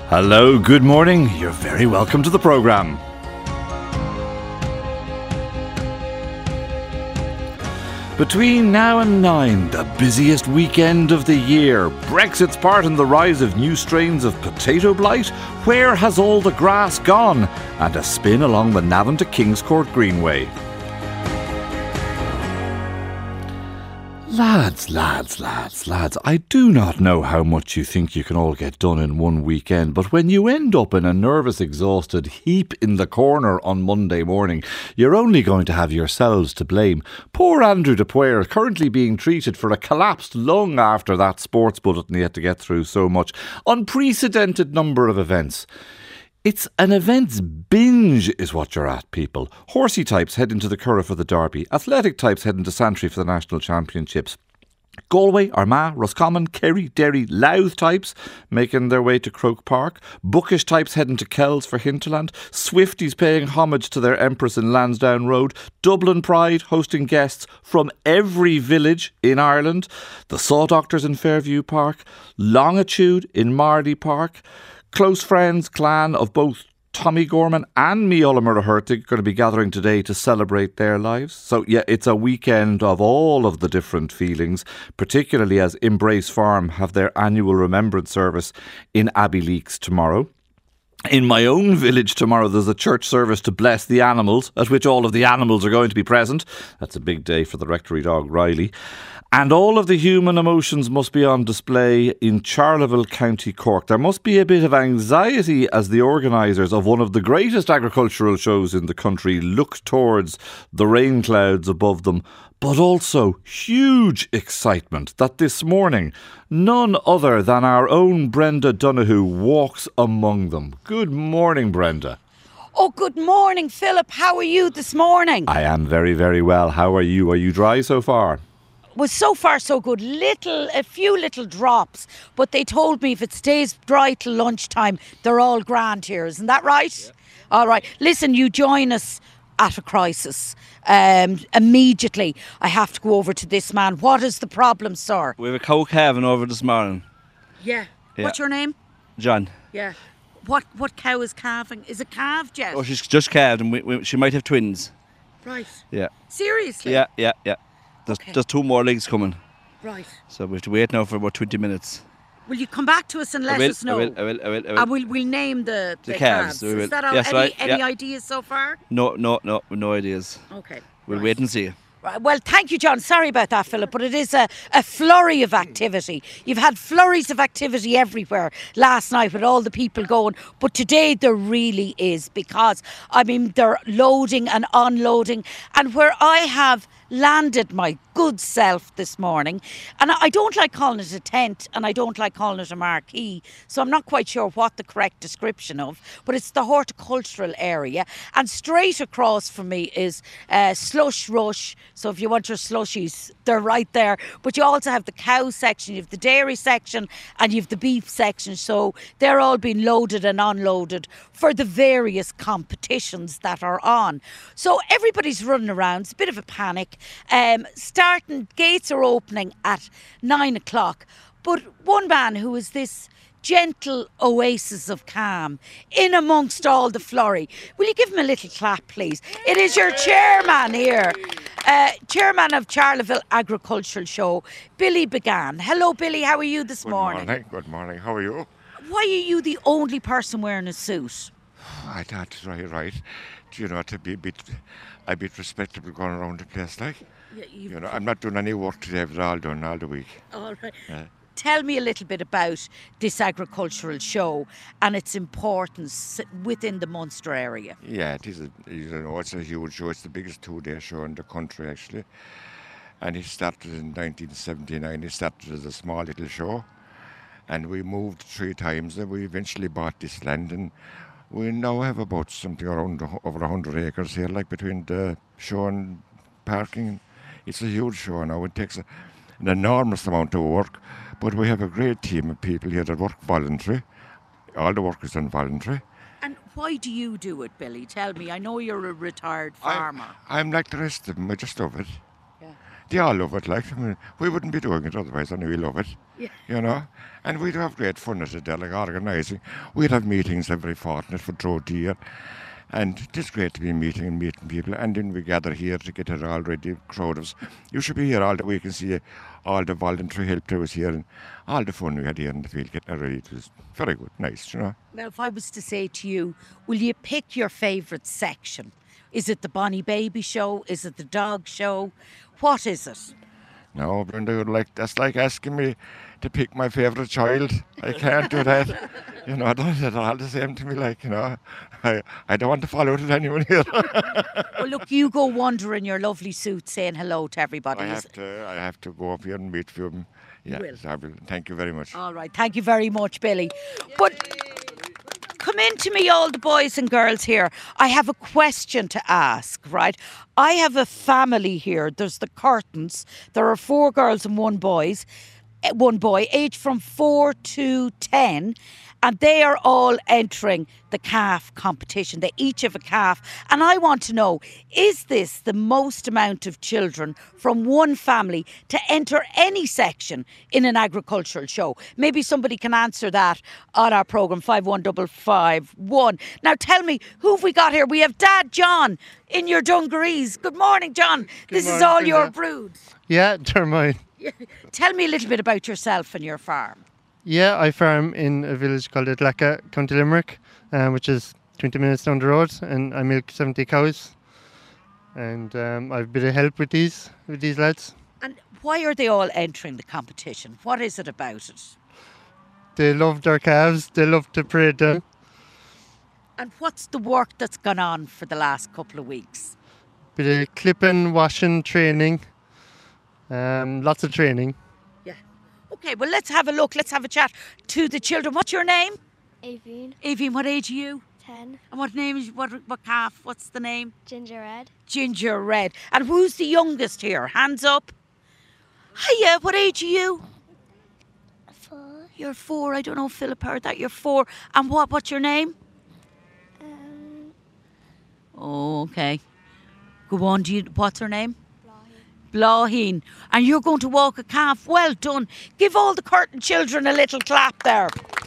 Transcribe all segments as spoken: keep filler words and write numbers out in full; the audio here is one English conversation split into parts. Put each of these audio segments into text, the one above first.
Hello, good morning. You're very welcome to the programme. Between now and nine, the busiest weekend of the year, Brexit's part in the rise of new strains of potato blight, where has all the grass gone, and a spin along the Navan to Kingscourt Greenway. Lads, lads, lads, lads, I do not know how much you think you can all get done in one weekend, but when you end up in a nervous, exhausted heap in the corner on Monday morning, you're only going to have yourselves to blame. Poor Andrew de Poyer, currently being treated for a collapsed lung after that sports bulletin he had to get through so much. Unprecedented number of events. It's an events binge is what you're at, people. Horsey types heading to the Curragh for the Derby. Athletic types heading to Santry for the National Championships. Galway, Armagh, Roscommon, Kerry, Derry, Louth types making their way to Croke Park. Bookish types heading to Kells for Hinterland. Swifties paying homage to their Empress in Lansdowne Road. Dublin Pride hosting guests from every village in Ireland. The Saw Doctors in Fairview Park. Longitude in Mardy Park. Close friends, clan of both Tommy Gorman and Micheál Murray-Hertig going to be gathering today to celebrate their lives. So yeah, it's a weekend of all of the different feelings, particularly as Embrace Farm have their annual remembrance service in Abbeyleix tomorrow. In my own village tomorrow, there's a church service to bless the animals, at which all of the animals are going to be present. That's a big day for the rectory dog, Riley. And all of the human emotions must be on display in Charleville, County Cork. There must be a bit of anxiety as the organisers of one of the greatest agricultural shows in the country look towards the rain clouds above them, but also huge excitement that this morning none other than our own Brenda Donoghue walks among them. Good morning, Brenda. Oh, good morning, Philip. How are you this morning? I am very, very well. How are you? Are you dry so far? Well, so far so good. Little, a few little drops, but they told me if it stays dry till lunchtime, they're all grand here. Isn't that right? Yeah. All right. Listen, you join us at a crisis. Um, immediately, I have to go over to this man. What is the problem, sir? We have a cow calving over this morning. Yeah. yeah. What's your name? John. Yeah. What what cow is calving? Is it calved yet? Oh, she's just calved, and we, we, she might have twins. Right. Yeah. Seriously? Yeah, yeah, yeah. There's, okay. there's two more legs coming. Right. So we have to wait now for about twenty minutes. Will you come back to us and let I will, us know? I will, I will, I will, I will. And we'll, we'll name the, the, the calves. calves. We will. Is that all? Yes, any right, any yeah. ideas so far? No, no, no, no ideas. Okay. We'll right. wait and see. Right. Well, thank you, John. Sorry about that, Philip, but it is a, a flurry of activity. You've had flurries of activity everywhere last night with all the people going, but today there really is because, I mean, they're loading and unloading, and where I have landed my good self this morning, and I don't like calling it a tent and I don't like calling it a marquee, so I'm not quite sure what the correct description of, but it's the horticultural area, and straight across from me is uh, Slush Rush. So if you want your slushies, they're right there, but you also have the cow section, you have the dairy section, and you have the beef section, so they're all being loaded and unloaded for the various competitions that are on. So everybody's running around, it's a bit of a panic. Um, starting, gates are opening at nine o'clock. But one man who is this gentle oasis of calm in amongst all the flurry. Will you give him a little clap, please? It is your chairman here, uh, chairman of Charleville Agricultural Show, Billy Began. Hello, Billy. How are you this Good morning? morning. Good morning. How are you? Why are you the only person wearing a suit? I thought it's right, right. Do you know, to be a bit, a bit respectable going around the place, like. Yeah, you know, I'm not doing any work today, but all done all the week. All right. Yeah. Tell me a little bit about this agricultural show and its importance within the Munster area. Yeah, it is. A, you know, it's a huge show. It's the biggest two-day show in the country, actually. And it started in nineteen seventy-nine. It started as a small little show, and we moved three times. And we eventually bought this land, and we now have about something around over one hundred acres here, like between the show and parking. It's a huge show now. It takes a, an enormous amount of work, but we have a great team of people here that work voluntary. All the work is done voluntary. And why do you do it, Billy? Tell me. I know you're a retired farmer. I, I'm like the rest of them. I just love it. Yeah. they all love it. Like, I mean, we wouldn't be doing it otherwise, and we love it. Yeah. You know, and we'd have great fun at it there, like organising. We'd have meetings every fortnight for throughout the year. And it's great to be meeting and meeting people. And then we gather here to get it all ready, crowd of us. You should be here all the week and see all the voluntary help to us here and all the fun we had here in the field getting it ready. It was very good, nice, you know. Now, if I was to say to you, will you pick your favourite section? Is it the Bonnie Baby show? Is it the dog show? What is it? No, Brenda, would like that's like asking me to pick my favourite child. I can't do that. You know, I don't it's all the same to me, like, you know. I, I don't want to follow it with anyone here. Well, look, you go wander in your lovely suit saying hello to everybody. I Is- have to I have to go up here and meet a few of them. Yeah, will. I will. Thank you very much. All right, thank you very much, Billy. But come in to me, all the boys and girls here. I have a question to ask, right? I have a family here. There's the Curtains. There are four girls and one boys, eh, one boy, aged from four to ten. And they are all entering the calf competition. They each have a calf. And I want to know, is this the most amount of children from one family to enter any section in an agricultural show? Maybe somebody can answer that on our programme, five one five five one. Now tell me, who have we got here? We have Dad John in your dungarees. Good morning, John. this is morning, all your Brenda. brood. Yeah, they're mine. Tell me a little bit about yourself and your farm. Yeah, I farm in a village called Idlaka, County Limerick, um, which is twenty minutes down the road, and I milk seventy cows. And um, I've a bit of help with these, with these lads. And why are they all entering the competition? What is it about it? They love their calves, they love to parade them. And what's the work that's gone on for the last couple of weeks? Bit of clipping, washing, training, um, lots of training. Yeah. Okay, well, let's have a look. Let's have a chat to the children. What's your name? Avine, Avine, what age are you? ten, And what name is, what, what calf? What's the name? Ginger Red, Ginger Red. And who's the youngest here? Hands up. Hiya, what age are you? four, You're four. I don't know if Philip heard that. You're four. And what, what's your name? um, Oh, okay. Go on, do you, what's her name? Blahi. Blaheen. And you're going to walk a calf. Well done. Give all the Curtin children a little clap there.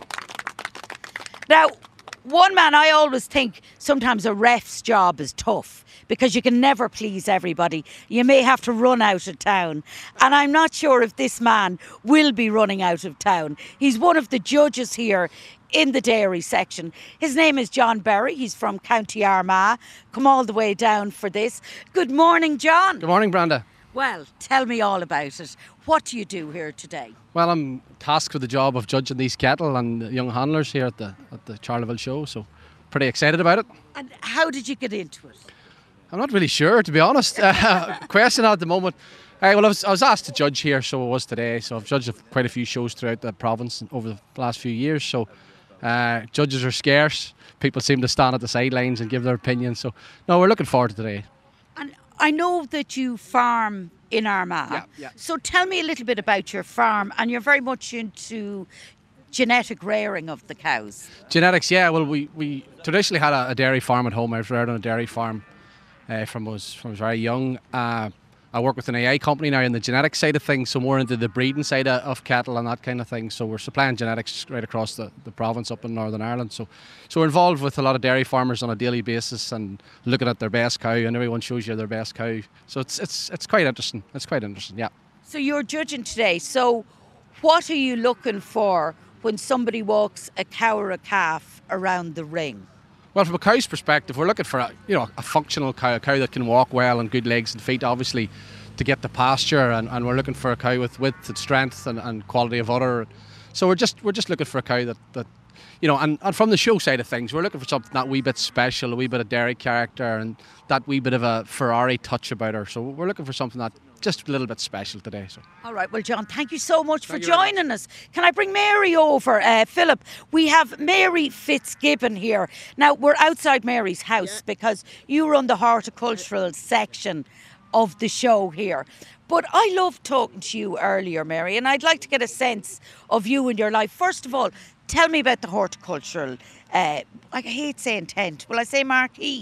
Now, one man, I always think sometimes a ref's job is tough because you can never please everybody. You may have to run out of town. And I'm not sure if this man will be running out of town. He's one of the judges here in the dairy section. His name is John Berry. He's from County Armagh. Come all the way down for this. Good morning, John. Good morning, Brenda. Well, tell me all about it. What do you do here today? Well, I'm tasked with the job of judging these cattle and young handlers here at the at the Charleville show, so pretty excited about it. And how did you get into it? I'm not really sure, to be honest. Uh, question at the moment. Uh, well, I was, I was asked to judge here, so it was today. So I've judged quite a few shows throughout the province over the last few years. So uh, judges are scarce. People seem to stand at the sidelines and give their opinion. So no, we're looking forward to today. And I know that you farm in Armagh. Yeah, yeah. So tell me a little bit about your farm. And you're very much into genetic rearing of the cows. Genetics, yeah. Well, we, we traditionally had a, a dairy farm at home. I was reared on a dairy farm uh, from was from I was very young. Uh, I work with an A I company now in the genetic side of things, so more into the breeding side of, of cattle and that kind of thing. So we're supplying genetics right across the, the province up in Northern Ireland. So so we're involved with a lot of dairy farmers on a daily basis and looking at their best cow, and everyone shows you their best cow. So it's it's it's quite interesting. It's quite interesting, yeah. So you're judging today. So what are you looking for when somebody walks a cow or a calf around the ring? Well, from a cow's perspective, we're looking for a, you know, a functional cow, a cow that can walk well and good legs and feet, obviously, to get the pasture, and, and we're looking for a cow with width and strength and, and quality of udder. So we're just we're just looking for a cow that, that you know, and, and from the show side of things, we're looking for something that wee bit special, a wee bit of dairy character, and that wee bit of a Ferrari touch about her. So we're looking for something that just a little bit special today. So. All right, well, John, thank you so much Thank for you very joining us. Can I bring Mary over? Uh, Philip, we have Mary Fitzgibbon here. Now, we're outside Mary's house because you run the horticultural section of the show here. But I loved talking to you earlier, Mary, and I'd like to get a sense of you and your life. First of all, tell me about the horticultural, uh, I hate saying tent. Will I say marquee?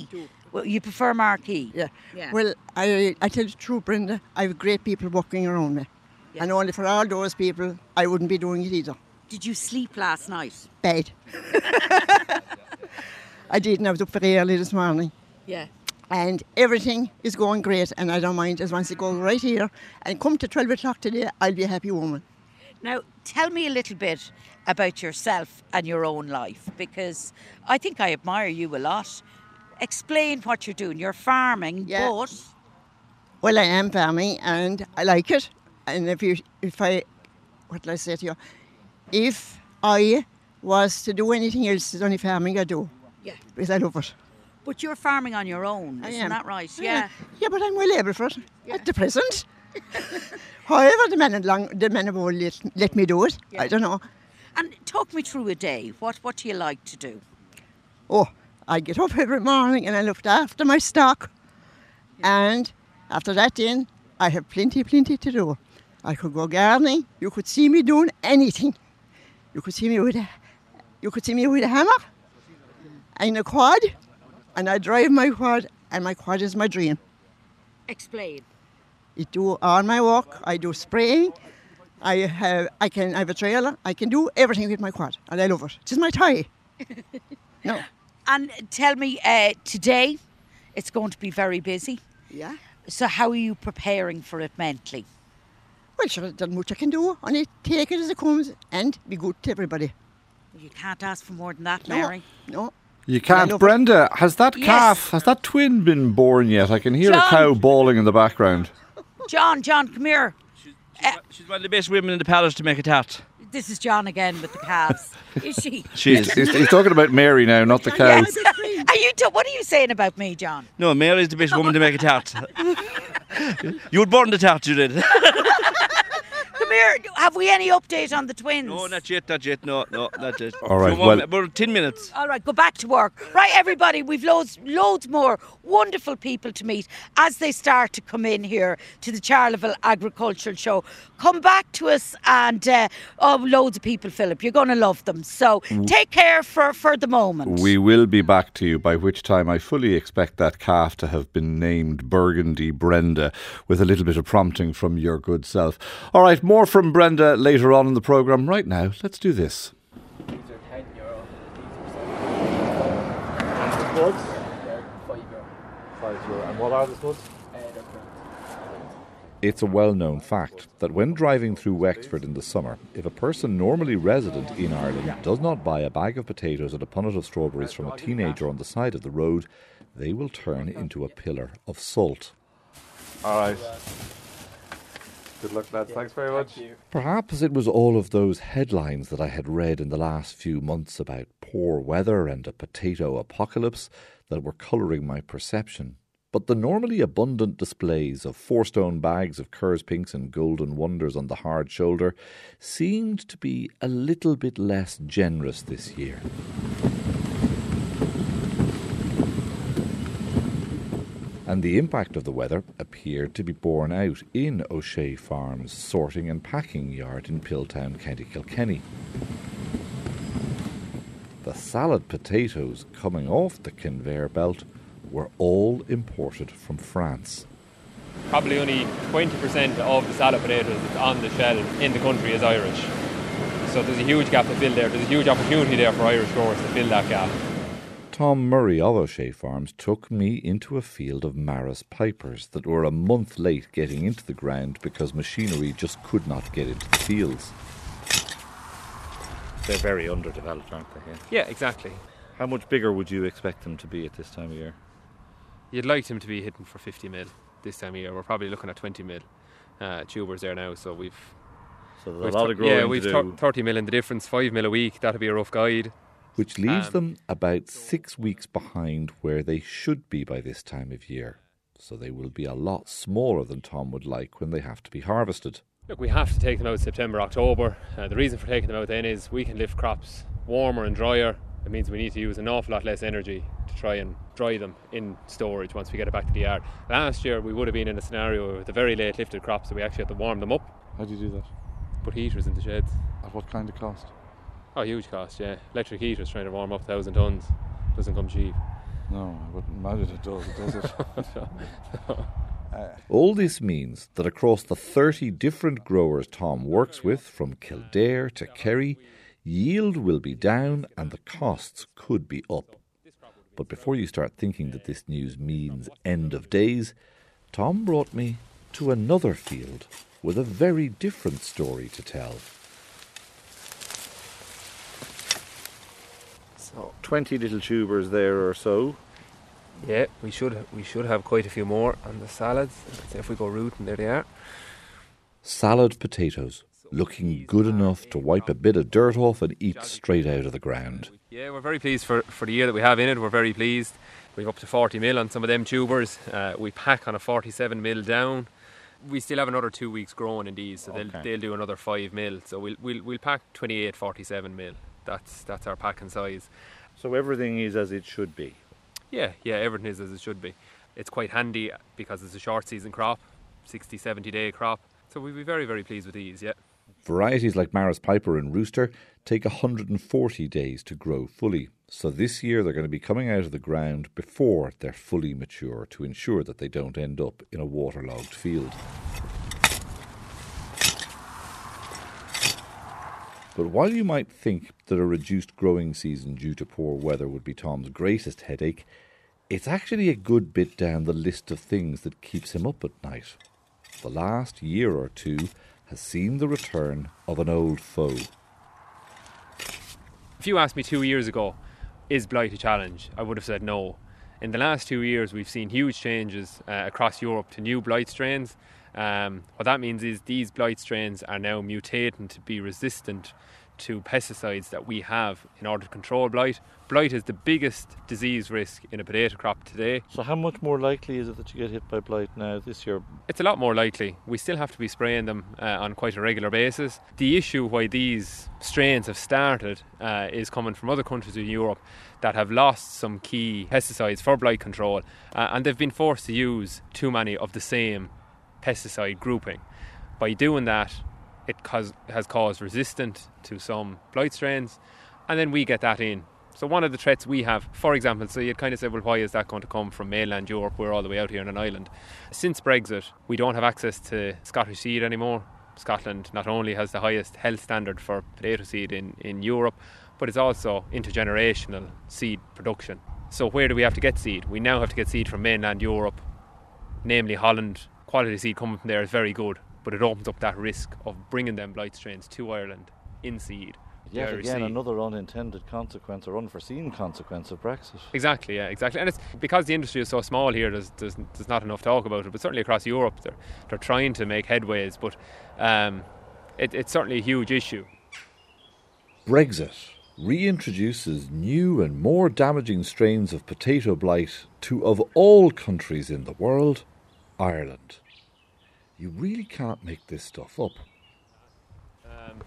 Well, you prefer Marquee? Yeah. Yeah. Well, I I tell you the truth, Brenda, I have great people working around me. Yes. And only for all those people, I wouldn't be doing it either. Did you sleep last night? Bad. I didn't. I was up very early this morning. Yeah. And everything is going great, and I don't mind as long as it goes right here. And come to twelve o'clock today, I'll be a happy woman. Now, tell me a little bit about yourself and your own life, because I think I admire you a lot. Explain what you're doing. You're farming, Yeah. but... Well, I am farming, and I like it. And if you, if I, what did I say to you? If I was to do anything else, it's only farming I do. Yeah. Because I love it. But you're farming on your own, I isn't am. that right? Yeah. Yeah, but I'm well able for it at the present. However, the men along, the men above let, let me do it. Yeah. I don't know. And talk me through a day. What What do you like to do? Oh, I get up every morning and I look after my stock. And after that then, I have plenty, plenty to do. I could go gardening. You could see me doing anything. You could see me with a, you could see me with a hammer and a quad. And I drive my quad, and my quad is my dream. Explain. I do all my work. I do spraying. I have I can I have a trailer. I can do everything with my quad, and I love it. It's my tie. No. And tell me, uh, today it's going to be very busy. Yeah. So how are you preparing for it mentally? Well, sure, there's much I can do. Only take it as it comes and be good to everybody. You can't ask for more than that, No. Mary. No. You I can't. love it. Brenda, has that Yes. calf, has that twin been born yet? I can hear John. a cow bawling in the background. John, John, come here. She's, she's, one- she's one of the best women in the palace to make a tat. This is John again with the calves. Is she? She is. He's, he's talking about Mary now, not the cow. Yes. Are you? T- what are you saying about me, John? No, Mary's the best woman to make a tat. You would burn the tat, you did. Come here. Have we any update on the twins? No, not yet, not yet, no, no, not yet. All right, Few more well- mi- about ten minutes. All right, go back to work. Right, everybody, we've loads, loads more wonderful people to meet as they start to come in here to the Charleville Agricultural Show. Come back to us and, uh, oh, loads of people, Philip. You're going to love them. So take care for, for the moment. We will be back to you, by which time I fully expect that calf to have been named Burgundy Brenda, with a little bit of prompting from your good self. All right, more from Brenda later on in the programme. Right now, let's do this. These are ten euro. And the spuds? They're five euro. Five euro. And what are the spuds? Uh, they're grand. It's a well-known fact that when driving through Wexford in the summer, if a person normally resident in Ireland does not buy a bag of potatoes and a punnet of strawberries from a teenager on the side of the road, they will turn into a pillar of salt. All right. Good luck, lads. Thanks very much. Perhaps it was all of those headlines that I had read in the last few months about poor weather and a potato apocalypse that were colouring my perception. But the normally abundant displays of four-stone bags of Kerr's Pinks and Golden Wonders on the hard shoulder seemed to be a little bit less generous this year. And the impact of the weather appeared to be borne out in O'Shea Farm's sorting and packing yard in Pilltown, County Kilkenny. The salad potatoes coming off the conveyor belt were all imported from France. Probably only twenty percent of the salad potatoes that's on the shelf in the country is Irish. So there's a huge gap to fill there. There's a huge opportunity there for Irish growers to fill that gap. Tom Murray of O'Shea Farms took me into a field of Maris pipers that were a month late getting into the ground because machinery just could not get into the fields. They're very underdeveloped, aren't they? Yeah, exactly. How much bigger would you expect them to be at this time of year? You'd like them to be hitting for fifty mil this time of year. We're probably looking at twenty mil uh, tubers there now. So we've So there's we've a lot thir- of growing yeah, to we've do. thir- thirty mil in the difference, five mil a week. That'd be a rough guide. Which leaves Um, them about six weeks behind where they should be by this time of year. So they will be a lot smaller than Tom would like when they have to be harvested. Look, we have to take them out September, October. Uh, the reason for taking them out then is we can lift crops warmer and drier. It means we need to use an awful lot less energy to try and dry them in storage once we get it back to the yard. Last year we would have been in a scenario with the very late lifted crops that we actually had to warm them up. How do you do that? Put heaters in the sheds. At what kind of cost? Oh, huge cost, yeah. Electric heaters trying to warm up one thousand tonnes doesn't come cheap. No, I wouldn't imagine it does, does it? uh, All this means that across the thirty different growers Tom works with, from Kildare to Kerry, yield will be down and the costs could be up. But before you start thinking that this news means end of days, Tom brought me to another field with a very different story to tell. So twenty little tubers there or so. yeah, we should we should have quite a few more on the salads. If we go rooting, there they are. Salad potatoes, looking good enough to wipe a bit of dirt off and eat straight out of the ground. Yeah, we're very pleased for, for the year that we have in it. We're very pleased. We've up to forty mil on some of them tubers. Uh, we pack on a forty-seven mil down. We still have another two weeks growing in these, so Okay. they'll they'll do another five mil. So we'll we'll we'll pack twenty-eight forty-seven mil. That's that's our packing size. So everything is as it should be. Yeah, yeah, everything is as it should be. It's quite handy because it's a short season crop, sixty, seventy day crop. So we'll be very, very pleased with these, yeah. Varieties like Maris Piper and Rooster take one hundred forty days to grow fully. So this year they're going to be coming out of the ground before they're fully mature to ensure that they don't end up in a waterlogged field. But while you might think that a reduced growing season due to poor weather would be Tom's greatest headache, it's actually a good bit down the list of things that keeps him up at night. The last year or two has seen the return of an old foe. If you asked me two years ago, is blight a challenge? I would have said no. In the last two years, we've seen huge changes uh, across Europe to new blight strains. Um, what that means is these blight strains are now mutating to be resistant to pesticides that we have in order to control blight. Blight is the biggest disease risk in a potato crop today. So how much more likely is it that you get hit by blight now this year? It's a lot more likely. We still have to be spraying them uh, on quite a regular basis. The issue why these strains have started uh, is coming from other countries in Europe that have lost some key pesticides for blight control, uh, and they've been forced to use too many of the same pesticide grouping. By doing that, it cause, has caused resistance to some blight strains, and then we get that in. So one of the threats we have, for example, so you'd kind of say, well, why is that going to come from mainland Europe? We're all the way out here on an island. Since Brexit, we don't have access to Scottish seed anymore. Scotland not only has the highest health standard for potato seed in, in Europe, but it's also intergenerational seed production. So where do we have to get seed? We now have to get seed from mainland Europe, namely Holland. Quality seed coming from there is very good, but it opens up that risk of bringing them blight strains to Ireland in seed. Yet Irish again, seed. another unintended consequence or unforeseen consequence of Brexit. Exactly, yeah, exactly. And it's because the industry is so small here, there's, there's, there's not enough talk about it, but certainly across Europe they're, they're trying to make headways, but um, it, it's certainly a huge issue. Brexit reintroduces new and more damaging strains of potato blight to, of all countries in the world, Ireland. You really can't make this stuff up. Um,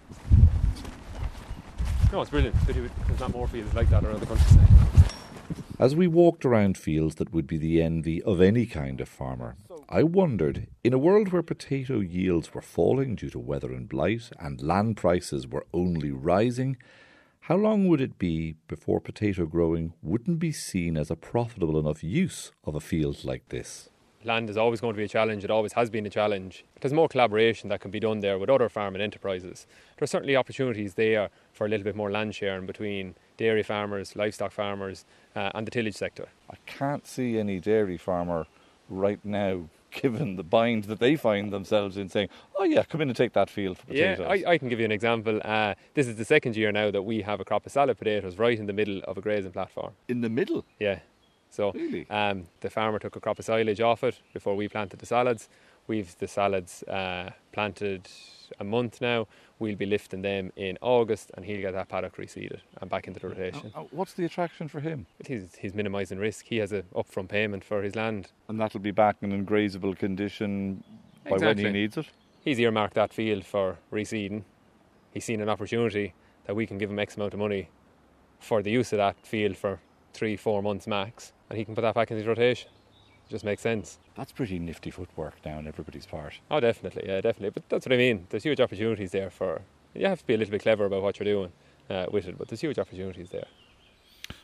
no, it's brilliant. There's not more fields like that around the countryside. As we walked around fields that would be the envy of any kind of farmer, I wondered, in a world where potato yields were falling due to weather and blight and land prices were only rising, how long would it be before potato growing wouldn't be seen as a profitable enough use of a field like this? Land is always going to be a challenge. It always has been a challenge. There's more collaboration that can be done there with other farming enterprises. There are certainly opportunities there for a little bit more land sharing between dairy farmers, livestock farmers uh, and the tillage sector. I can't see any dairy farmer right now, given the bind that they find themselves in, saying, oh yeah, come in and take that field for potatoes. Yeah, I, I can give you an example. Uh, this is the second year now that we have a crop of salad potatoes right in the middle of a grazing platform. In the middle? Yeah. So really? um, the farmer took a crop of silage off it before we planted the salads. We've the salads uh, planted a month now. We'll be lifting them in August and he'll get that paddock reseeded and back into the rotation. Uh, uh, what's the attraction for him? He's, he's minimising risk. He has an upfront payment for his land. And that'll be back in grazable condition by Exactly. when he needs it? He's earmarked that field for reseeding. He's seen an opportunity that we can give him X amount of money for the use of that field for three, four months max, and he can put that back into his rotation. It just makes sense. That's pretty nifty footwork now on everybody's part. Oh, definitely, yeah, definitely. But that's what I mean. There's huge opportunities there for... You have to be a little bit clever about what you're doing uh, with it, but there's huge opportunities there.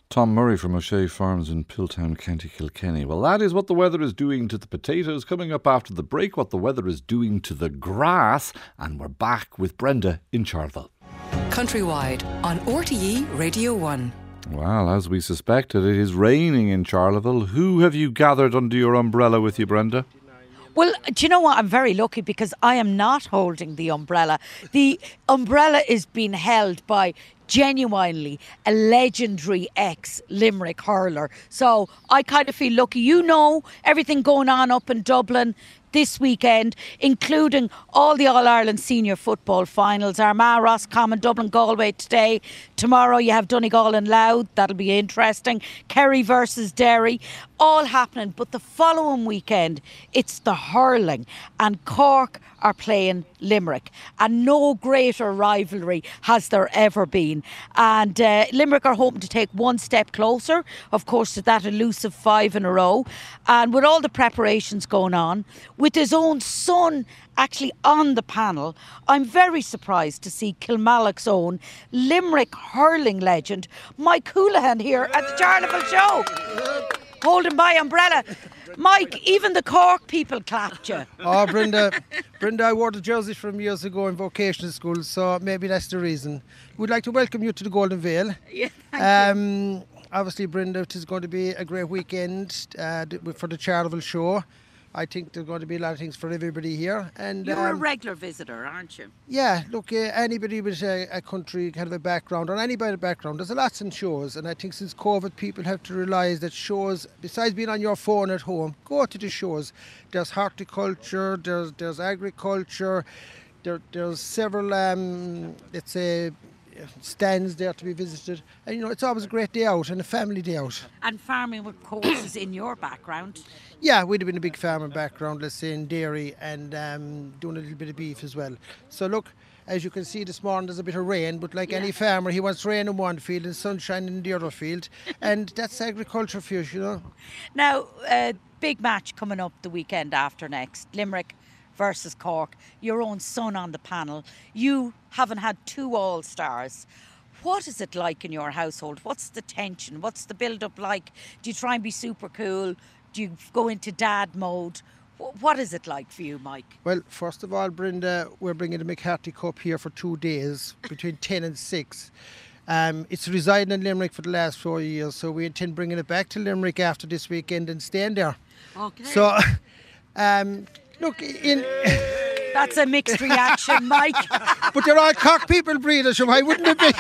Tom Murray from O'Shea Farms in Piltown, County Kilkenny. Well, that is what the weather is doing to the potatoes. Coming up after the break, what the weather is doing to the grass. And we're back with Brenda in Charleville. Countrywide on R T E Radio one. Well, as we suspected, it is raining in Charleville. Who have you gathered under your umbrella with you, Brenda? Well, do you know what? I'm very lucky because I am not holding the umbrella. The umbrella is being held by genuinely a legendary ex-Limerick hurler. So I kind of feel lucky. You know everything going on up in Dublin this weekend, including all the All-Ireland senior football finals. Armagh, Roscommon, Dublin, Galway today. Tomorrow you have Donegal and Louth. That'll be interesting. Kerry versus Derry. All happening. But the following weekend, it's the hurling. And Cork are playing Limerick. And no greater rivalry has there ever been. And uh, Limerick are hoping to take one step closer, of course, to that elusive five in a row. And with all the preparations going on, with his own son actually on the panel, I'm very surprised to see Kilmallock's own Limerick hurling legend, Mike Houlihan, here at the Charleville Show, holding by umbrella. Mike, even the Cork people clapped you. Oh, Brenda, Brenda, I wore the jersey from years ago in vocational school, so maybe that's the reason. We'd like to welcome you to the Golden Vale. Yeah, thank um, you. Obviously, Brenda, it is going to be a great weekend uh, for the Charleville Show. I think there's going to be a lot of things for everybody here. And You're a um, regular visitor, aren't you? yeah, look, uh, anybody with a, a country kind of a background, or anybody background, there's a lots in shows. And I think since COVID, people have to realise that shows, besides being on your phone at home, go to the shows. There's horticulture, there's there's agriculture, there, there's several, um, let's say, stands there to be visited. And, you know, it's always a great day out and a family day out. And farming, of course, is in your background. Yeah, we'd have been a big farming background, let's say, in dairy and um, doing a little bit of beef as well. So look, as you can see this morning, there's a bit of rain, but like yeah. any farmer, he wants rain in one field and sunshine in the other field. And that's agriculture for you, you know. Now, uh, big match coming up the weekend after next. Limerick versus Cork. Your own son on the panel. You haven't had two All-Stars. What is it like in your household? What's the tension? What's the build-up like? Do you try and be super cool? Do you go into dad mode? What is it like for you, Mike? Well, first of all, Brenda, we're bringing the McCarthy Cup here for two days, between ten and six. Um, it's residing in Limerick for the last four years, so we intend bringing it back to Limerick after this weekend and staying there. Okay. So, um, look, in... That's a mixed reaction, Mike. But they're all Cork people, Breda, so why wouldn't it be?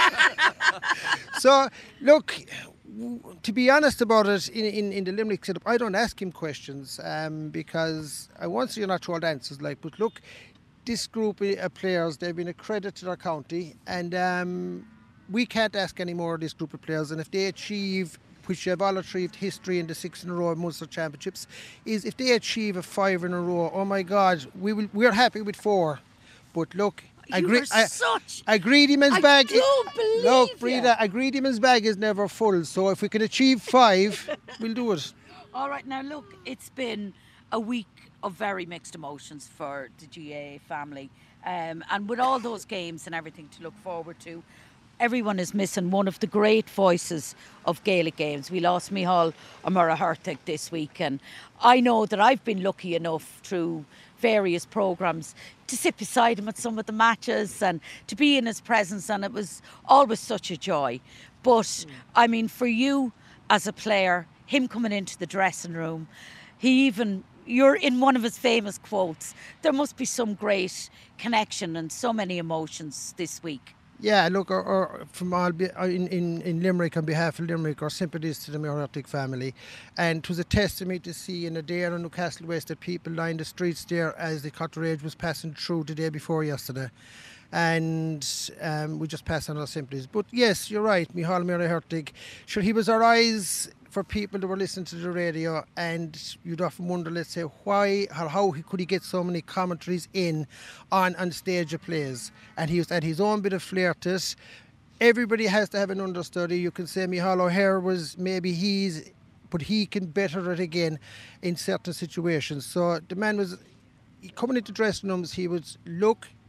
So, look... To be honest about it, in, in, in the Limerick setup, I don't ask him questions um, because I want you're not told answers. Like, but look, this group of players, they've been a credit to their county, and um, we can't ask any more of this group of players. And if they achieve, which they've all achieved history in the six in a row of Munster Championships, is if they achieve a five in a row, oh my God, we will, we're happy with four. But look, You gre- are such a greedy man's I bag. don't believe Look, you. Breda, a greedy man's bag is never full. So if we can achieve five, we'll do it. All right, now look, it's been a week of very mixed emotions for the G A A family. Um, and with all those games and everything to look forward to, everyone is missing one of the great voices of Gaelic games. We lost Micheál O'Meara-Hurtig this week, and I know that I've been lucky enough through various programmes to sit beside him at some of the matches and to be in his presence, and it was always such a joy. But mm. I mean, for you as a player, him coming into the dressing room, he even, you're in one of his famous quotes, there must be some great connection and so many emotions this week. Yeah, look, or, or from all be, in, in, in Limerick, on behalf of Limerick, our sympathies to the O'Meara-Hurtig family. And it was a testament to see in a day in Newcastle West that people lined the streets there as the Cotterage was passing through the day before yesterday. And um, we just pass on our sympathies. But yes, you're right, Micheál O'Meara-Hurtig. Sure, he was our eyes for people that were listening to the radio, and you'd often wonder, let's say, why or how he, could he get so many commentaries in on, on stage of plays. And he was at his own bit of flair to it. Everybody has to have an understudy. You can say Micheál O'Hare was maybe he's, but he can better it again in certain situations. So the man was, coming into dressing rooms, he would look,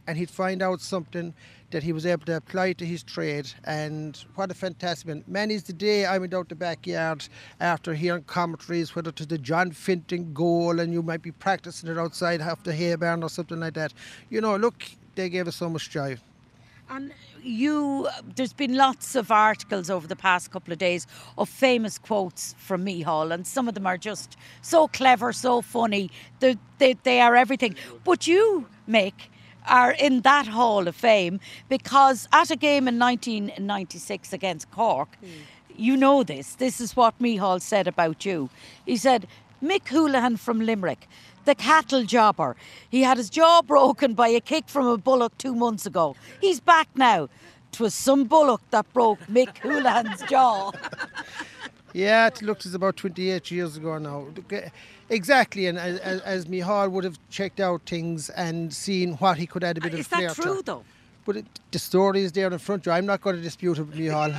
and he'd find out something that he was able to apply to his trade. And what a fantastic man. Many's the day I went out the backyard after hearing commentaries, whether it was the John Finton goal and you might be practicing it outside half the hay barn or something like that. You know, look, they gave us so much joy. And you, there's been lots of articles over the past couple of days of famous quotes from Micheál, and some of them are just so clever, so funny. They, they, they are everything. But you, Mick, are in that Hall of Fame because at a game in nineteen ninety-six against Cork, mm. you know this, this is what Micheál said about you. He said, Mick Houlihan from Limerick, the cattle jobber. He had his jaw broken by a kick from a bullock two months ago. He's back now. 'Twas some bullock that broke Mick Houlihan's jaw. Yeah, it looks it's about twenty-eight years ago now. Exactly, and as, as Micheál would have checked out things and seen what he could add a bit uh, of flair to. Is that true, though? But it, the story is there in front of you. I'm not going to dispute it with Micheál.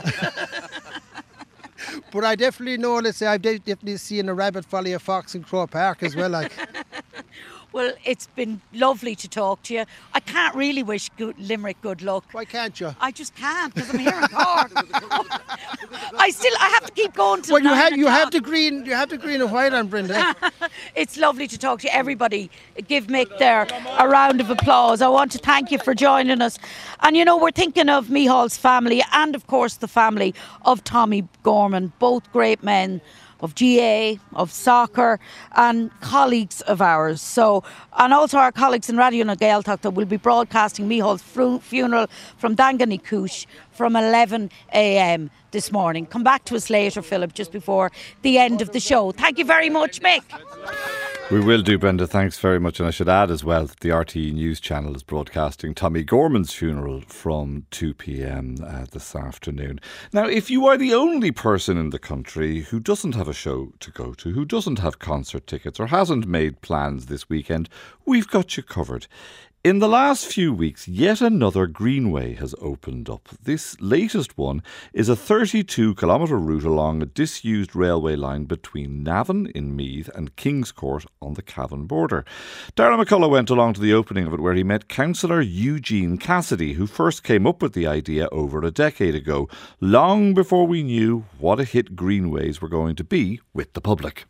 But I definitely know, let's say, I've definitely seen a rabbit follow a fox in Crow Park as well. Like. Well, it's been lovely to talk to you. I can't really wish good, Limerick good luck. Why can't you? I just can't because I'm here in Cork. I still, I have to keep going till Well, you have, nine you have o'clock. the green, you have the green and white on, Brenda. It's lovely to talk to you. Everybody, give Mick there a round of applause. I want to thank you for joining us. And you know, we're thinking of Micheál's family and, of course, the family of Tommy Gorman, both great men of G A, of soccer, and colleagues of ours. So, and also our colleagues in Radio na Gaeltacht that will be broadcasting Micheál's fru- funeral from Dangannicouche from eleven a.m. this morning. Come back to us later, Philip, just before the end of the show. Thank you very much, Mick. We will do, Brenda. Thanks very much. And I should add as well that the R T E News channel is broadcasting Tommy Gorman's funeral from two p.m. Uh, this afternoon. Now, if you are the only person in the country who doesn't have a show to go to, who doesn't have concert tickets or hasn't made plans this weekend, we've got you covered. In the last few weeks, yet another greenway has opened up. This latest one is a thirty-two kilometre route along a disused railway line between Navan in Meath and Kingscourt on the Cavan border. Darragh McCullough went along to the opening of it where he met Councillor Eugene Cassidy, who first came up with the idea over a decade ago, long before we knew what a hit greenways were going to be with the public.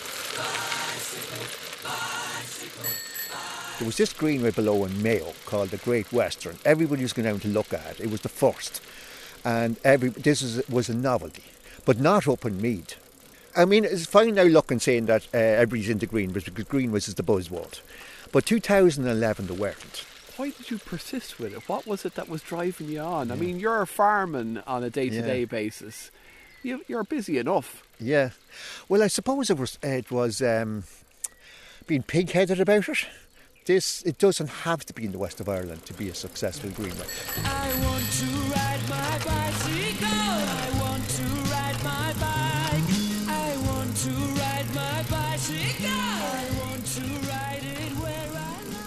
There was this greenway below in Mayo called the Great Western. Everybody was going down to look at it. It was the first. And every this was, was a novelty, but not up in Meath. I mean, it's fine now looking saying that uh, everybody's into greenways because greenways is the buzzword. But two thousand eleven they weren't. Why did you persist with it? What was it that was driving you on? Yeah. I mean, you're farming on a day-to-day yeah. basis. You, you're busy enough. Yeah. Well, I suppose it was, it was um, being pig-headed about it. This, it doesn't have to be in the west of Ireland to be a successful greenway. I want to ride my bicycle. I want to ride my bike. I want to ride my bicycle. I want to ride it where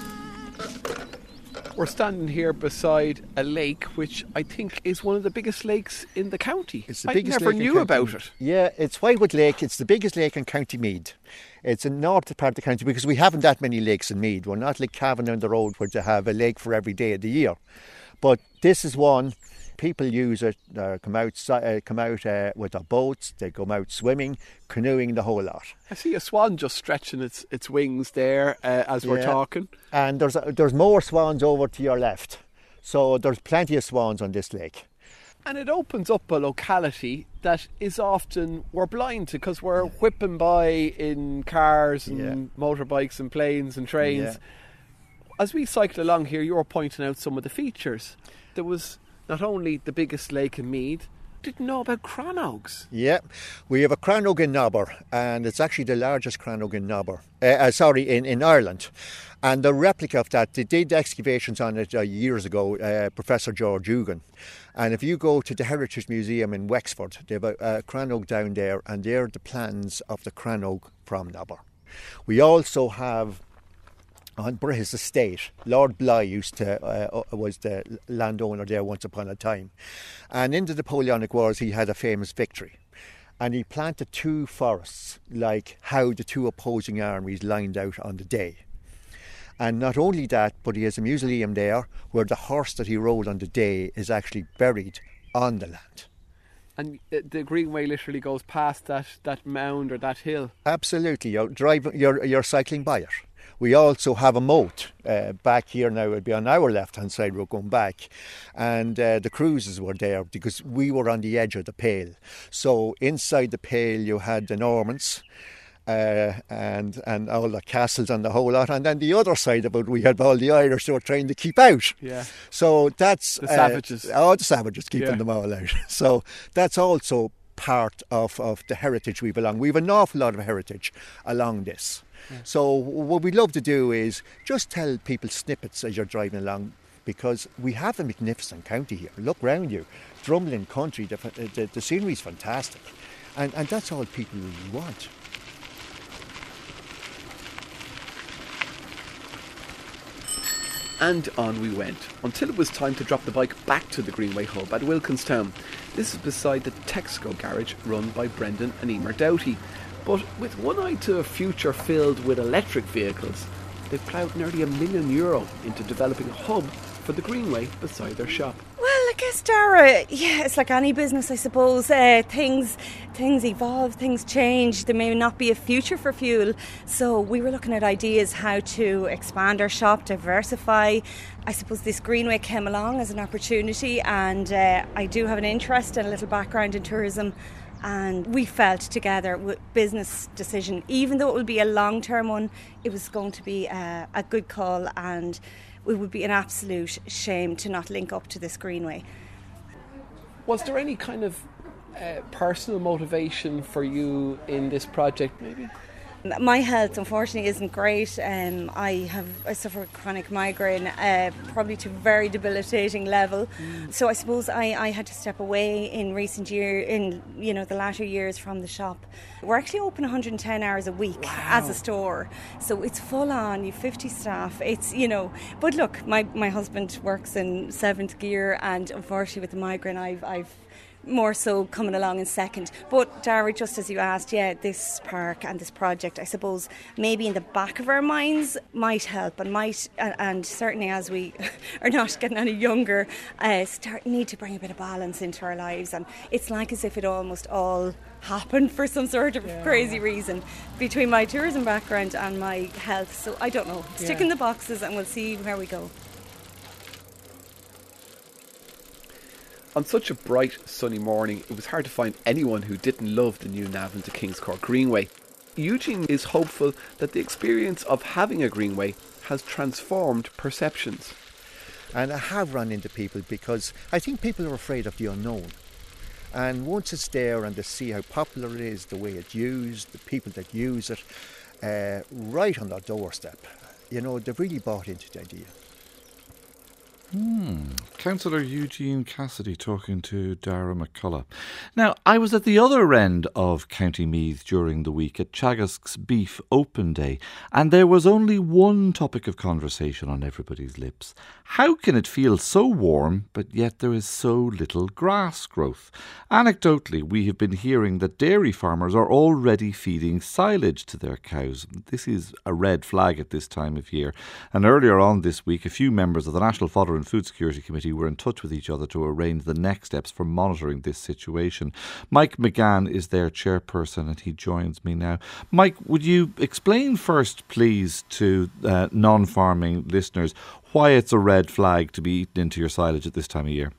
I like. We're standing here beside a lake which I think is one of the biggest lakes in the county. It's the I biggest never lake knew in about county. it. Yeah, it's Whitewood Lake. It's the biggest lake in County Meath. It's in north part of the county because we haven't that many lakes in Meath. We're not like Cavan down the road where they have a lake for every day of the year. But this is one. People use it, uh, come out, uh, come out uh, with their boats, they come out swimming, canoeing, the whole lot. I see a swan just stretching its its wings there uh, as we're yeah. talking. And there's uh, there's more swans over to your left. So there's plenty of swans on this lake. And it opens up a locality that is often we're blind to because we're whipping by in cars and yeah. motorbikes and planes and trains. Yeah. As we cycle along here, you're pointing out some of the features. There was not only the biggest lake in Meath, didn't know about Crannogs. Yeah, we have a Crannog in Nobber, and it's actually the largest Crannog in Nobber. Uh, uh, sorry, in, in Ireland. And the replica of that, they did excavations on it uh, years ago, uh, Professor George Hugan. And if you go to the Heritage Museum in Wexford, they have a, a Crannog down there, and they're the plans of the Crannog from Nobber. We also have on Brehis Estate, Lord Bly used to uh, was the landowner there once upon a time, and in the Napoleonic Wars he had a famous victory, and he planted two forests like how the two opposing armies lined out on the day, And not only that, but he has a mausoleum there where the horse that he rode on the day is actually buried on the land. And the Greenway literally goes past that, that mound or that hill? Absolutely. You're, driving, you're, you're cycling by it. We also have a moat uh, back here now. It'll be on our left-hand side. We're going back. And uh, the cruises were there because we were on the edge of the Pale. So inside the Pale you had the Normans, Uh, and and all the castles and the whole lot, and then the other side of it we had all the Irish who were trying to keep out. Yeah. So that's the savages. Uh, oh, the savages keeping yeah. them all out. So that's also part of, of the heritage we belong. We have an awful lot of heritage along this. Yeah. So what we love to do is just tell people snippets as you're driving along, because we have a magnificent county here. Look round you, Drumlin country. The the, the scenery is fantastic, and and that's all people really want. And on we went, until it was time to drop the bike back to the Greenway hub at Wilkinstown. This is beside the Texaco garage run by Brendan and Emer Doughty. But with one eye to a future filled with electric vehicles, they've ploughed nearly a million euro into developing a hub for the Greenway beside their shop. Well, I guess, Dara, yeah, it's like any business, I suppose. Uh, things things evolve, things change. There may not be a future for fuel. So we were looking at ideas how to expand our shop, diversify. I suppose this Greenway came along as an opportunity, and uh, I do have an interest and a little background in tourism. And we felt together with business decision, even though it would be a long-term one, it was going to be a, a good call, and it would be an absolute shame to not link up to this Greenway. Was there any kind of uh, personal motivation for you in this project, maybe? My health, unfortunately, isn't great. Um, I have I suffer chronic migraine, uh, probably to a very debilitating level. Mm. So I suppose I, I had to step away in recent year, in you know the latter years from the shop. We're actually open one hundred ten hours a week wow. as a store, so it's full on. You've fifty staff. It's you know, but look, my my husband works in seventh gear, and unfortunately with the migraine, I've I've. more so coming along in second. But Dara, just as you asked, yeah, this park and this project, I suppose maybe in the back of our minds might help, and might and, and certainly as we are not getting any younger, uh, start need to bring a bit of balance into our lives. And it's like as if it almost all happened for some sort of yeah. crazy reason between my tourism background and my health. So I don't know. Stick yeah. in the boxes and we'll see where we go. On such a bright, sunny morning, it was hard to find anyone who didn't love the new Navan to Kings Court Greenway. Eugene is hopeful that the experience of having a Greenway has transformed perceptions. And I have run into people because I think people are afraid of the unknown. And once it's there and they see how popular it is, the way it's used, the people that use it, uh, right on their doorstep, you know, they've really bought into the idea. Hmm. Councillor Eugene Cassidy talking to Dara McCullough. Now, I was at the other end of County Meath during the week at Chagask's Beef Open Day, and there was only one topic of conversation on everybody's lips. How can it feel so warm, but yet there is so little grass growth? Anecdotally, we have been hearing that dairy farmers are already feeding silage to their cows. This is a red flag at this time of year. And earlier on this week, a few members of the National Fodder and Food Security Committee were in touch with each other to arrange the next steps for monitoring this situation. Mike McGann is their chairperson and he joins me now. Mike, would you explain first, please, to uh, non-farming listeners why it's a red flag to be eaten into your silage at this time of year?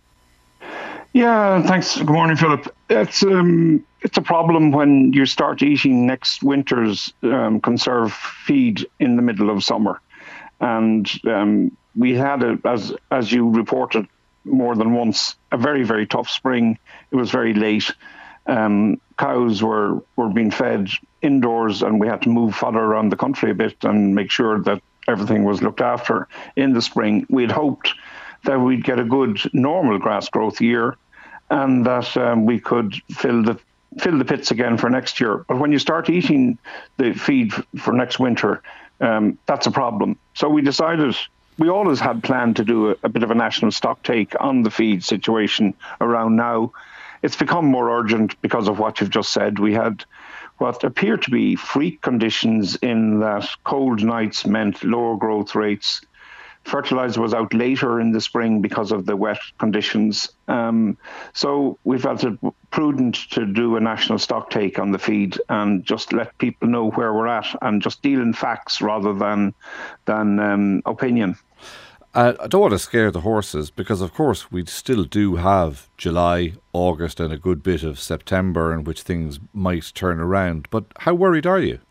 Yeah, thanks. Good morning, Philip. It's um, it's a problem when you start eating next winter's um, conserve feed in the middle of summer. And um, we had, a, as as you reported more than once, a very, very tough spring. It was very late. Um, cows were, were being fed indoors and we had to move fodder around the country a bit and make sure that everything was looked after in the spring. We'd hoped that we'd get a good normal grass growth year and that um, we could fill the fill the pits again for next year. But when you start eating the feed for next winter, um, that's a problem. So we decided, we always had planned to do a, a bit of a national stock take on the feed situation around now. It's become more urgent because of what you've just said. We had what appear to be freak conditions in that cold nights meant lower growth rates. Fertilizer was out later in the spring because of the wet conditions. Um, so we felt it prudent to do a national stock take on the feed and just let people know where we're at and just deal in facts rather than, than um, opinion. Uh, I don't want to scare the horses because, of course, we still do have July, August and a good bit of September in which things might turn around. But how worried are you?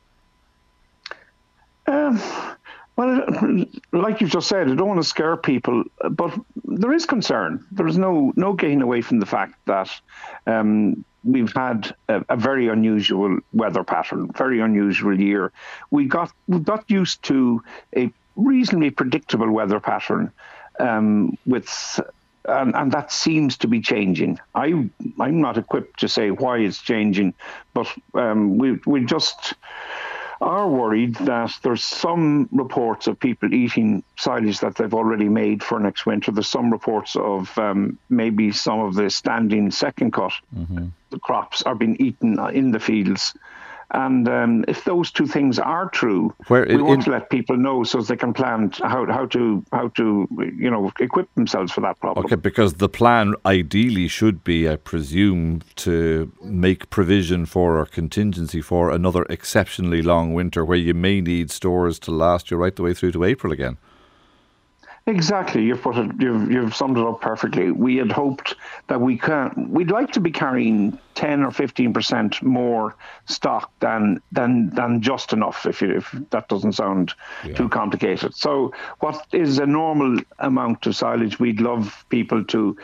Um, well, like you've just said, I don't want to scare people, but there is concern. There is no no getting away from the fact that um, we've had a, a very unusual weather pattern, very unusual year. We got we got used to a reasonably predictable weather pattern um, with. And, and that seems to be changing. I, I'm not equipped to say why it's changing, but um, we we just are worried that there's some reports of people eating silage that they've already made for next winter. There's some reports of um, maybe some of the standing second cut mm-hmm. the crops are being eaten in the fields. And um, if those two things are true, Where we in, want to let people know so they can plan how how to how to you know equip themselves for that problem. Okay, because the plan ideally should be, I presume, to make provision for or contingency for another exceptionally long winter where you may need stores to last you right the way through to April again. Exactly, you've put it. You've you've summed it up perfectly. We had hoped that we can. We'd like to be carrying ten or fifteen percent more stock than than than just enough. If you, if that doesn't sound yeah. too complicated. So, what is a normal amount of silage? We'd love people to,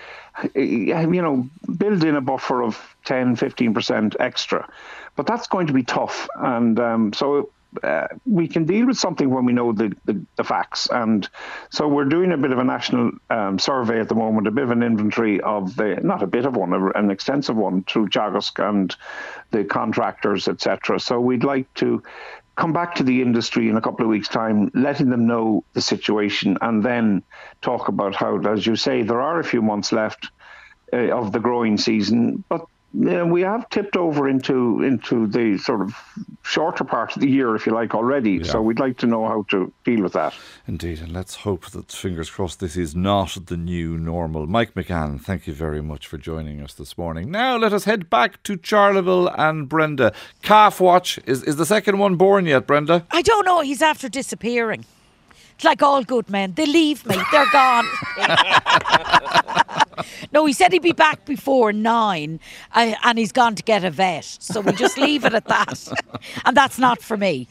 you know, build in a buffer of ten, fifteen percent extra, but that's going to be tough, and um, so. Uh, we can deal with something when we know the, the, the facts. And so we're doing a bit of a national um, survey at the moment, a bit of an inventory of the, not a bit of one, an extensive one through Teagasc and the contractors, et cetera. So we'd like to come back to the industry in a couple of weeks' time, letting them know the situation and then talk about how, as you say, there are a few months left uh, of the growing season, but yeah, we have tipped over into into the sort of shorter part of the year, if you like, already. Yeah. So we'd like to know how to deal with that. Indeed, and let's hope that, fingers crossed, this is not the new normal. Mike McGann, thank you very much for joining us this morning. Now let us head back to Charleville and Brenda. Calf watch. Is, is the second one born yet, Brenda? I don't know. He's after disappearing. It's like all good men. They leave me. They're gone. No, he said he'd be back before nine uh, and he's gone to get a vet. So we'll just leave it at that. And that's not for me.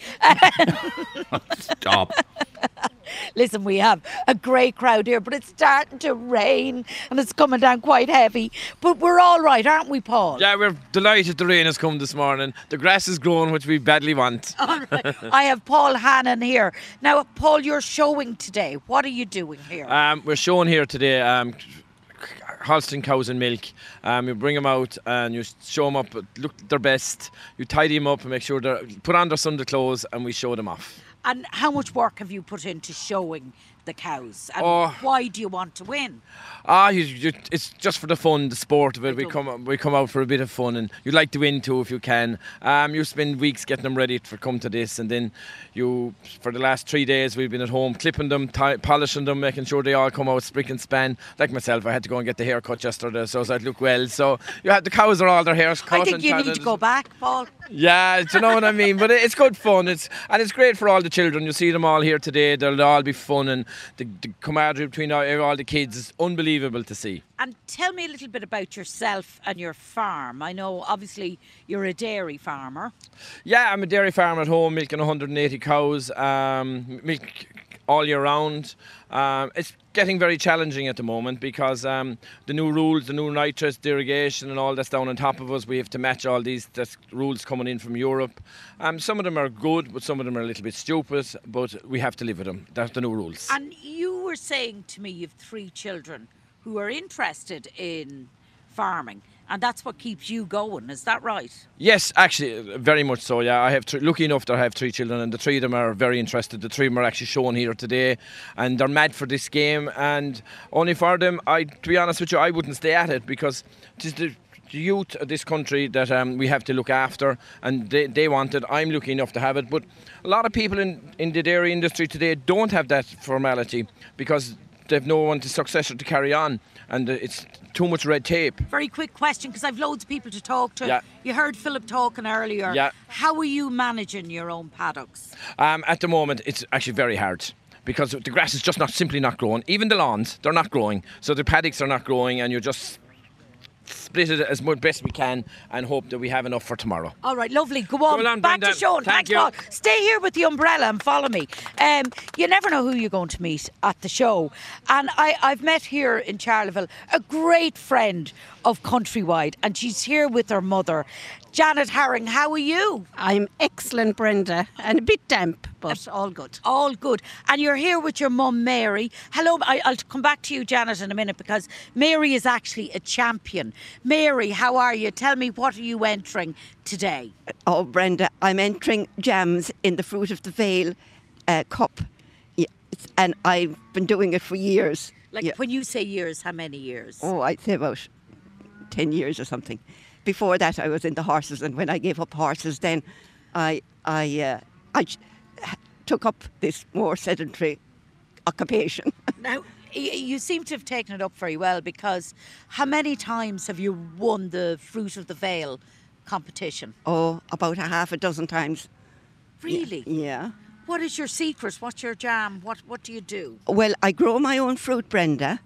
Stop. Listen, we have a great crowd here, but it's starting to rain and it's coming down quite heavy. But we're all right, aren't we, Paul? Yeah, we're delighted the rain has come this morning. The grass is growing, which we badly want. All right. I have Paul Hannon here. Now, Paul, you're showing today. What are you doing here? Um, we're showing here today um, Holstein cows and milk. Um, you bring them out and you show them up, look their best. You tidy them up and make sure they're put on their Sunday clothes and we show them off. And how much work have you put into showing the cows? And oh. why do you want to win? Ah, you, you, it's just for the fun, the sport of it. We come we come out for a bit of fun, and you'd like to win too if you can. Um, you spend weeks getting them ready for come to this, and then you, for the last three days, we've been at home clipping them, t- polishing them, making sure they all come out spick and span. Like myself, I had to go and get the hair cut yesterday, so I'd look well. So you had the cows are all their hairs cut. I think and you tatted. need to go back, Paul. Yeah, do you know what I mean? But it's good fun. It's and it's great for all the children. You see them all here today. They'll all be fun, and the, the camaraderie between all, all the kids is unbelievable to see. And tell me a little bit about yourself and your farm. I know, obviously, you're a dairy farmer. Yeah, I'm a dairy farmer at home, milking one hundred eighty cows, um, milk all year round. Um, it's getting very challenging at the moment because um, the new rules, the new nitrates, the irrigation and all that's down on top of us, we have to match all these rules coming in from Europe. Um, some of them are good, but some of them are a little bit stupid, but we have to live with them. That's the new rules. And you were saying to me you've three children who are interested in farming, and that's what keeps you going, is that right? Yes, actually, very much so, yeah. I have three, lucky enough that I have three children, and the three of them are very interested. The three of them are actually shown here today, and they're mad for this game, and only for them, I, to be honest with you, I wouldn't stay at it, because it is the the youth of this country that um, we have to look after, and they, they want it. I'm lucky enough to have it, but a lot of people in, in the dairy industry today don't have that formality because they've no one to successor to carry on, and it's too much red tape. Very quick question, because I've loads of people to talk to. Yeah. You heard Philip talking earlier. Yeah. How are you managing your own paddocks? Um, at the moment, it's actually very hard because the grass is just not simply not growing. Even the lawns, they're not growing. So the paddocks are not growing, and you're just split it as much best we can and hope that we have enough for tomorrow. All right, lovely. Go on. Go on, Back Brenda. to Sean. Thank Thanks, you. Paul. Stay here with the umbrella and follow me. Um, you never know who you're going to meet at the show. And I, I've met here in Charleville a great friend of Countrywide, and she's here with her mother. Janet Herring, how are you? I'm excellent, Brenda, and a bit damp, but all good. All good. And you're here with your mum, Mary. Hello, I, I'll come back to you, Janet, in a minute, because Mary is actually a champion. Mary, how are you? Tell me, what are you entering today? Oh, Brenda, I'm entering jams in the Fruit of the Vale uh, Cup. Yeah, it's, and I've been doing it for years. Like, Yeah. when you say years, how many years? Oh, I'd say about ten years or something. Before that, I was in the horses, and when I gave up horses, then I I uh, I j- took up this more sedentary occupation. Now, y- you seem to have taken it up very well, because how many times have you won the Fruit of the Vale competition? Oh, about a half a dozen times. Really? Yeah. What is your secret? What's your jam? What What do you do? Well, I grow my own fruit, Brenda,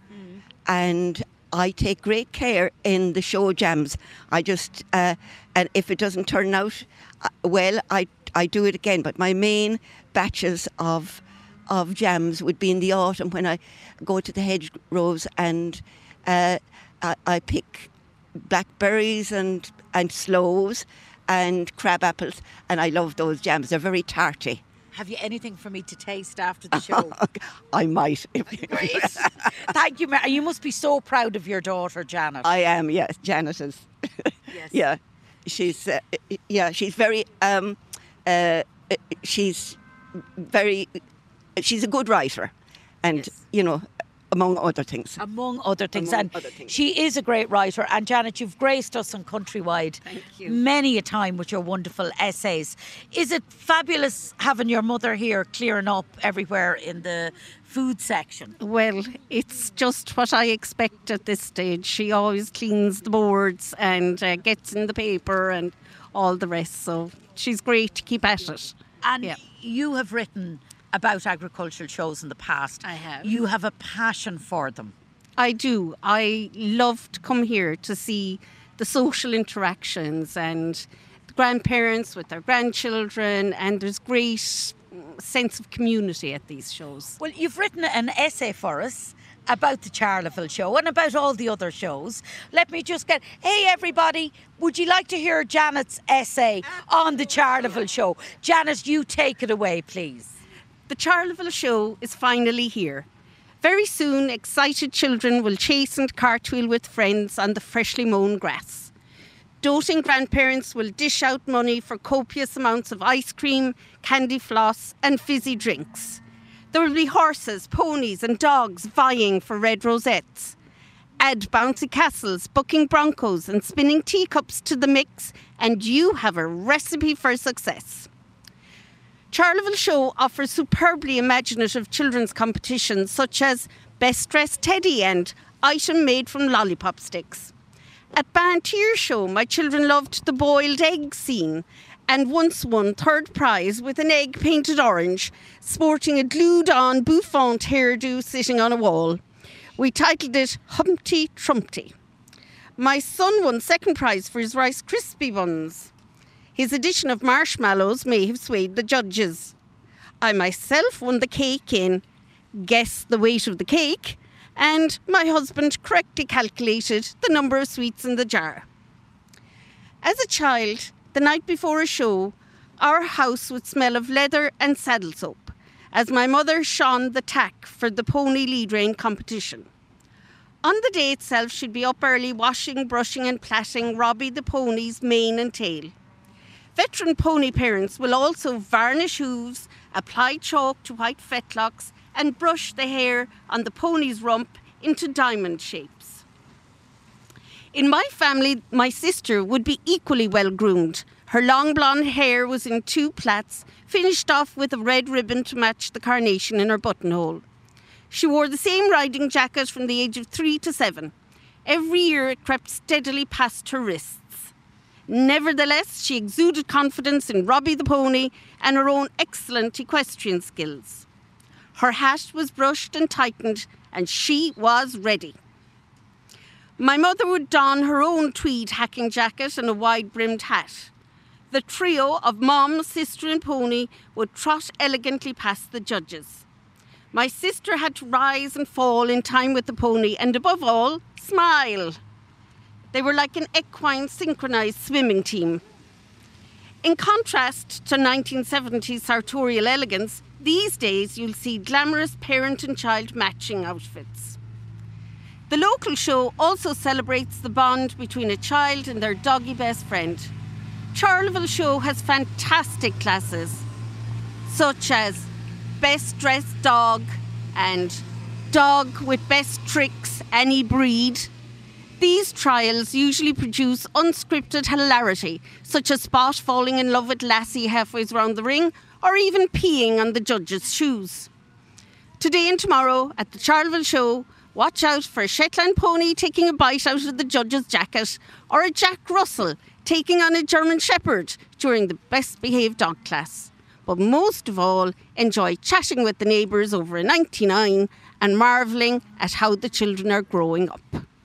and I take great care in the show jams. I just, uh, and if it doesn't turn out uh, well, I I do it again. But my main batches of of jams would be in the autumn when I go to the hedgerows and uh, I, I pick blackberries and and sloes and crab apples, and I love those jams. They're very tarty. Have you anything for me to taste after the show? I might. Great. Thank you, Mary. You must be so proud of your daughter, Janet. I am, yes. Janet is. Yes. Yeah, she's. Uh, yeah, she's very. Um, uh, she's very. She's a good writer, and you know, among other things. Among other things. Among and other things. she is a great writer. And Janet, you've graced us on Countrywide Thank you. many a time with your wonderful essays. Is it fabulous having your mother here clearing up everywhere in the food section? Well, it's just what I expect at this stage. She always cleans the boards and uh, gets in the paper and all the rest. So she's great to keep at it. And Yeah. you have written about agricultural shows in the past. I have. You have a passion for them. I do. I love to come here to see the social interactions and the grandparents with their grandchildren, and there's great mm, sense of community at these shows. Well, you've written an essay for us about the Charleville show and about all the other shows. Let me just get, hey everybody, would you like to hear Janet's essay on the Charleville show? Janet, you take it away, please. The Charleville show is finally here. Very soon, excited children will chase and cartwheel with friends on the freshly mown grass. Doting grandparents will dish out money for copious amounts of ice cream, candy floss and fizzy drinks. There will be horses, ponies and dogs vying for red rosettes. Add bouncy castles, bucking broncos and spinning teacups to the mix, and you have a recipe for success. Charleville Show offers superbly imaginative children's competitions such as Best Dressed Teddy and Item Made from Lollipop Sticks. At Bantier Show, my children loved the boiled egg scene and once won third prize with an egg painted orange, sporting a glued-on bouffant hairdo sitting on a wall. We titled it Humpty Trumpty. My son won second prize for his Rice Krispie buns. His addition of marshmallows may have swayed the judges. I myself won the cake in Guess the Weight of the Cake, and my husband correctly calculated the number of sweets in the jar. As a child, the night before a show, our house would smell of leather and saddle soap, as my mother shone the tack for the pony lead rein competition. On the day itself, she'd be up early washing, brushing and plaiting Robbie the pony's mane and tail. Veteran pony parents will also varnish hooves, apply chalk to white fetlocks and brush the hair on the pony's rump into diamond shapes. In my family, my sister would be equally well groomed. Her long blonde hair was in two plaits, finished off with a red ribbon to match the carnation in her buttonhole. She wore the same riding jacket from the age of three to seven. Every year it crept steadily past her wrists. Nevertheless, she exuded confidence in Robbie the pony and her own excellent equestrian skills. Her hat was brushed and tightened, and she was ready. My mother would don her own tweed hacking jacket and a wide-brimmed hat. The trio of mom, sister and pony would trot elegantly past the judges. My sister had to rise and fall in time with the pony and, above all, smile. They were like an equine synchronised swimming team. In contrast to nineteen seventies sartorial elegance, these days you'll see glamorous parent and child matching outfits. The local show also celebrates the bond between a child and their doggy best friend. Charleville Show has fantastic classes, such as Best Dressed Dog and Dog with Best Tricks, Any Breed. These trials usually produce unscripted hilarity, such as Spot falling in love with Lassie halfway round the ring, or even peeing on the judges' shoes. Today and tomorrow at the Charleville Show, watch out for a Shetland pony taking a bite out of the judge's jacket, or a Jack Russell taking on a German Shepherd during the best behaved dog class. But most of all, enjoy chatting with the neighbours over a ninety-nine and marvelling at how the children are growing up.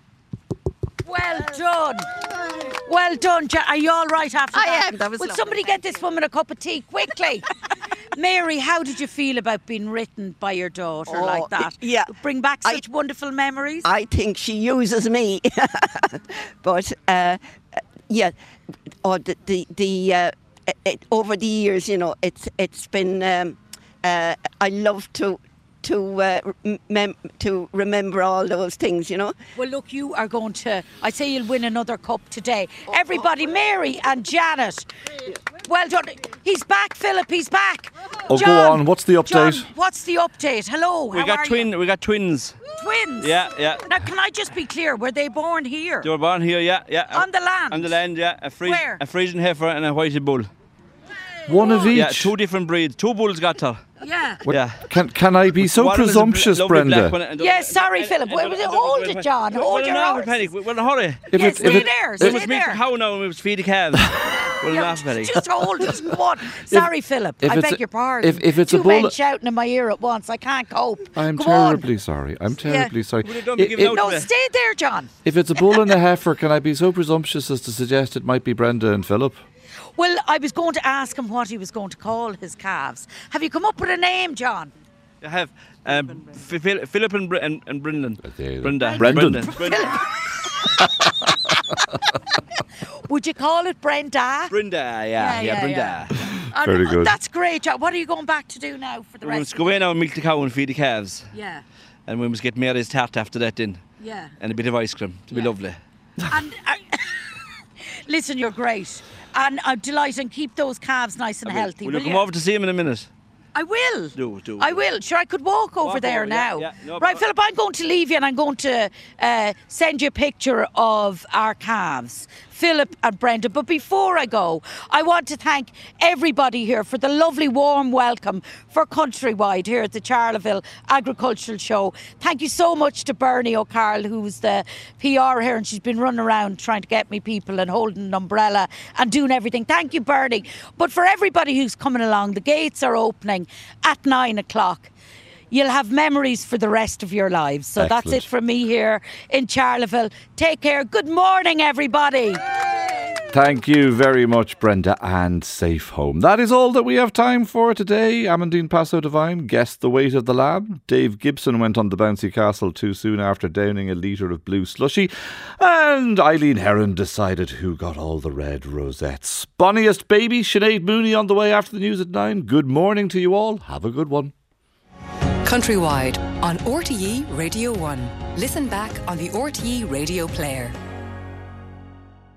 Well done. Well done, Jo- Are you all right after I that? am, that was Will lovely. somebody get this woman a cup of tea quickly? Mary, how did you feel about being written by your daughter Oh, like that? yeah. Bring back such wonderful memories? I think she uses me. But, uh, yeah, oh, the, the, the uh, it, over the years, you know, it's it's been, um, uh, I love to to uh, mem- to remember all those things, you know. Well, look, you are going to, I say you'll win another cup today. Everybody, Mary and Janet. Well done. He's back, Philip, he's back. Oh, John, go on. What's the update? John, what's the update? Hello, We how got are twin. you? We got twins. Twins? Yeah, yeah. Now, can I just be clear? Were they born here? They were born here. Yeah, yeah. On the land? On the land. Yeah. A, Fries- Where? a Frisian heifer and a whitey bull. One of each. Yeah, two different breeds. Two bulls got her. Yeah. What- Yeah. Can can I be so One of them is a presumptuous, lovely black Brenda? one and- Yes, sorry, and- Philip. and- Well, and- and- hold and- it, John. Well, Hold well, your no, horse. panic. We're in a hurry. If Yes, it- stay if it- there, It stay was me there. how now and we was feeding calves. Well, Yeah, not panic. just hold it. Go on. Sorry, Philip. if I it's beg a- your pardon. if- if it's a Two men bull- shouting in my ear at once. I can't cope. I'm Go terribly on. sorry. I'm terribly sorry. Would have done I- to give it if- out No, to me. stay there, John. If it's a bull and a heifer, can I be so presumptuous as to suggest it might be Brenda and Philip? Well, I was going to ask him what he was going to call his calves. Have you come up with a name, John? I have um, F- Phil- Philip and, Br- and, and Brendan. Brenda. Brendan. Brenda. Would you call it Brenda? Brenda, yeah, yeah, yeah, Brenda. Uh, Very good. That's great, John. What are you going back to do now for the We rest must of go the in now and milk the cow and feed the calves. Yeah, And we must get Mary's tart after that in. yeah. And a bit of ice cream to be lovely. And uh, listen, you're great. And I'm delighted. And keep those calves nice and I will- healthy. Will will you come you? over to see him in a minute? I will. Do, do. I will. Sure, I could walk over Walk there over, yeah, now. yeah, no right, problem. Philip, I'm going to leave you and I'm going to uh, send you a picture of our calves, Philip and Brenda. But before I go, I want to thank everybody here for the lovely warm welcome for Countrywide here at the Charleville Agricultural Show. Thank you so much to Bernie O'Carroll, who's the P R here, and she's been running around trying to get me people and holding an umbrella and doing everything. Thank you, Bernie. But for everybody who's coming along, the gates are opening at nine o'clock. You'll have memories for the rest of your lives. So that's Excellent. it from me here in Charleville. Take care. Good morning, everybody. Thank you very much, Brenda, and safe home. That is all that we have time for today. Amandine Passo Divine guessed the weight of the lamb. Dave Gibson went on the bouncy castle too soon after downing a litre of blue slushy. And Eileen Heron decided who got all the red rosettes. Bonniest baby, Sinead Mooney on the way after the news at nine. Good morning to you all. Have a good one. Countrywide on R T E Radio one. Listen back on the R T E Radio Player.